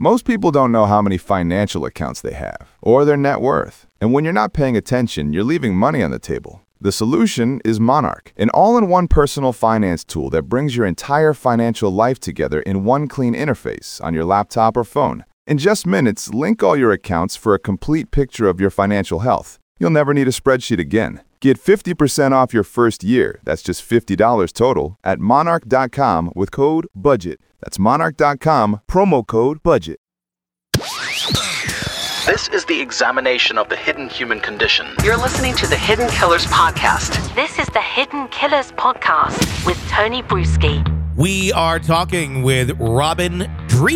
Most people don't know how many financial accounts they have or their net worth. And when you're not paying attention, you're leaving money on the table. The solution is Monarch, an all-in-one personal finance tool that brings your entire financial life together in one clean interface on your laptop or phone. In just minutes, link all your accounts for a complete picture of your financial health. You'll never need a spreadsheet again. Get 50% off your first year, that's just $50 total, at monarch.com with code BUDGET. That's monarch.com, promo code BUDGET. This is the examination of the hidden human condition. You're listening to the Hidden Killers Podcast. This is the Hidden Killers Podcast with Tony Bruschi. We are talking with Robin Dreeke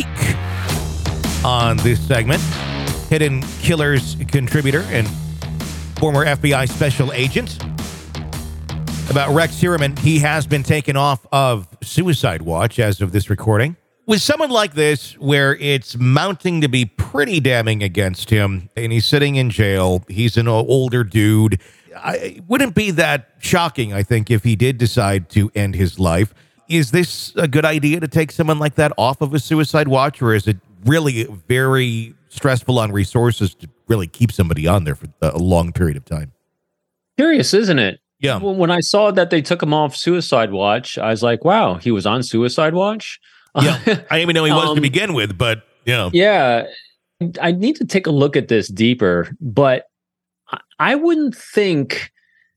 on this segment, Hidden Killers contributor and former FBI special agent, about Rex Heuermann. He has been taken off of suicide watch as of this recording. With someone like this, where it's mounting to be pretty damning against him, and he's sitting in jail, he's an older dude, it wouldn't be that shocking, I think, if he did decide to end his life. Is this a good idea to take someone like that off of a suicide watch, or is it really very stressful on resources to really keep somebody on there for a long period of time? Curious, isn't it? Yeah. When I saw that they took him off suicide watch, I was like, wow, he was on suicide watch? Yeah. I didn't even know he was to begin with, but yeah. Yeah. I need to take a look at this deeper, but I wouldn't think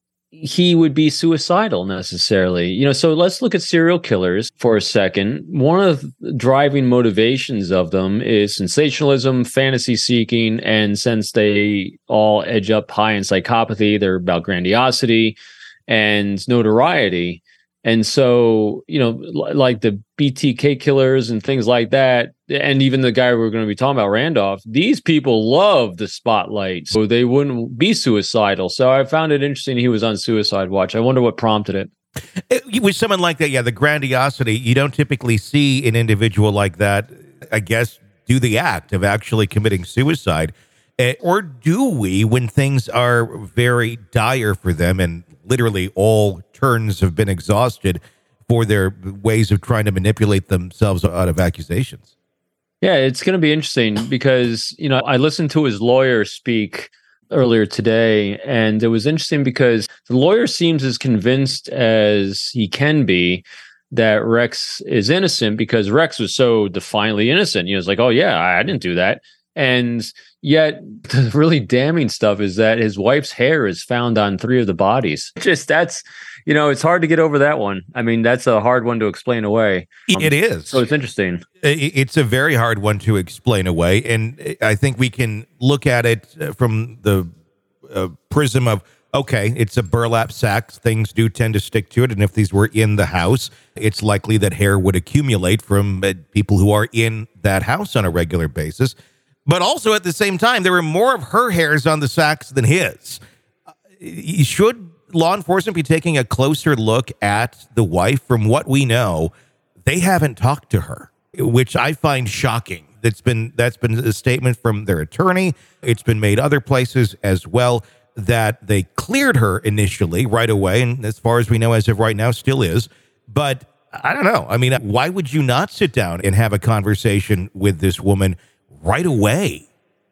he would be suicidal necessarily. So let's look at serial killers for a second. One of the driving motivations of them is sensationalism, fantasy seeking, and since they all edge up high in psychopathy, they're about grandiosity and notoriety. And so, like the BTK killers and things like that, and even the guy we're going to be talking about, Randolph, these people love the spotlight, so they wouldn't be suicidal. So I found it interesting he was on suicide watch. I wonder what prompted it. With someone like that, yeah, the grandiosity, you don't typically see an individual like that, I guess, do the act of actually committing suicide. Or do we, when things are very dire for them and literally all turns have been exhausted for their ways of trying to manipulate themselves out of accusations? Yeah, it's going to be interesting because, I listened to his lawyer speak earlier today, and it was interesting because the lawyer seems as convinced as he can be that Rex is innocent because Rex was so defiantly innocent. He was like, oh, yeah, I didn't do that. And yet the really damning stuff is that his wife's hair is found on 3 of the bodies. That's, it's hard to get over that one. I mean, that's a hard one to explain away. It is. So it's interesting. It's a very hard one to explain away. And I think we can look at it from the prism of, okay, it's a burlap sack. Things do tend to stick to it. And if these were in the house, it's likely that hair would accumulate from people who are in that house on a regular basis. But also at the same time, there were more of her hairs on the sacks than his. Should law enforcement be taking a closer look at the wife? From what we know, they haven't talked to her, which I find shocking. That's been a statement from their attorney. It's been made other places as well, that they cleared her initially right away. And as far as we know, as of right now, still is. But I don't know. I mean, why would you not sit down and have a conversation with this woman right away?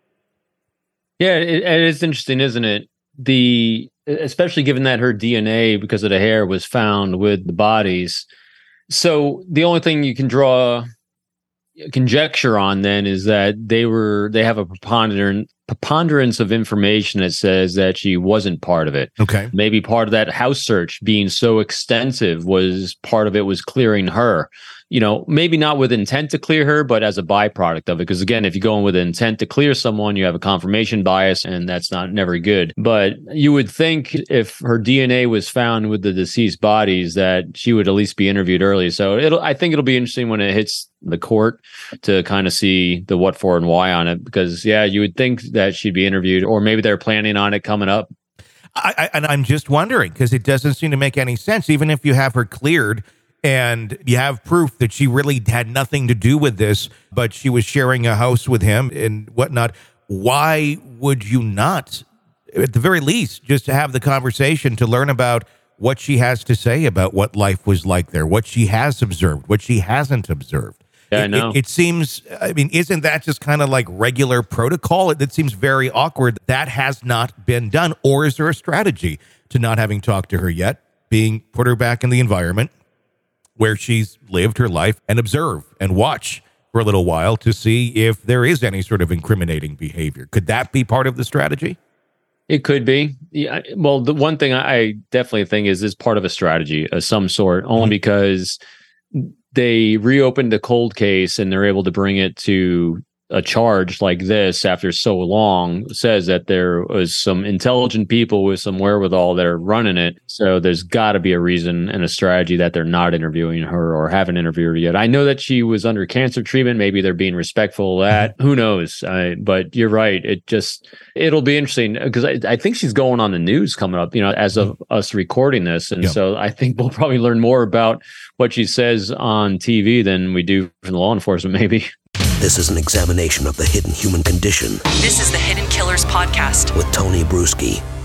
Yeah, it is interesting, isn't it? Especially given that her DNA, because of the hair, was found with the bodies. So the only thing you can draw conjecture on then is that they have a preponderance of information that says that she wasn't part of it. Okay. Maybe part of that house search being so extensive was part of it was clearing her. Maybe not with intent to clear her, but as a byproduct of it. Because again, if you go in with intent to clear someone, you have a confirmation bias, and that's never good. But you would think if her DNA was found with the deceased bodies, that she would at least be interviewed early. So I think it'll be interesting when it hits the court to kind of see the what for and why on it. Because yeah, you would think that she'd be interviewed, or maybe they're planning on it coming up. I'm just wondering, because it doesn't seem to make any sense. Even if you have her cleared, and you have proof that she really had nothing to do with this, but she was sharing a house with him and whatnot, why would you not, at the very least, just to have the conversation to learn about what she has to say about what life was like there, what she has observed, what she hasn't observed? Yeah, I know. It seems, I mean, isn't that just kind of like regular protocol? It seems very awkward. That has not been done. Or is there a strategy to not having talked to her yet, put her back in the environment where she's lived her life and observe and watch for a little while to see if there is any sort of incriminating behavior? Could that be part of the strategy? It could be. Yeah, well, the one thing I definitely think is part of a strategy of some sort, only because they reopened the cold case and they're able to bring it to a charge like this after so long. Says that there was some intelligent people with some wherewithal that are running it. So there's got to be a reason and a strategy that they're not interviewing her or haven't interviewed her yet. I know that she was under cancer treatment. Maybe they're being respectful of that. Who knows? But you're right. It'll be interesting because I think she's going on the news coming up, as of us recording this. And so I think we'll probably learn more about what she says on TV than we do from the law enforcement, maybe. This is an examination of the hidden human condition. This is the Hidden Killers Podcast with Tony Bruschi.